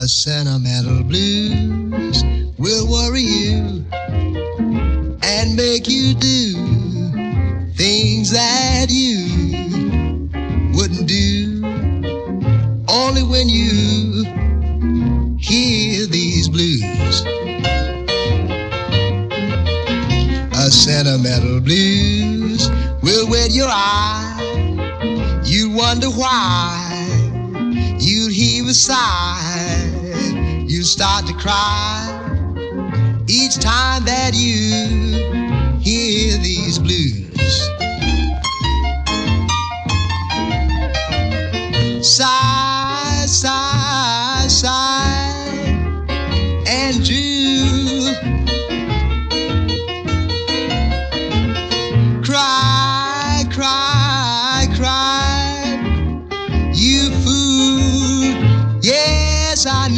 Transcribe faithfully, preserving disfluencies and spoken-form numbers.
A sentimental blues will worry you and make you do things that you wouldn't do. Only when you hear these blues. A sentimental blues will wet your eye. You wonder why. You'd heave a sigh. You start to cry each time that you hear these blues.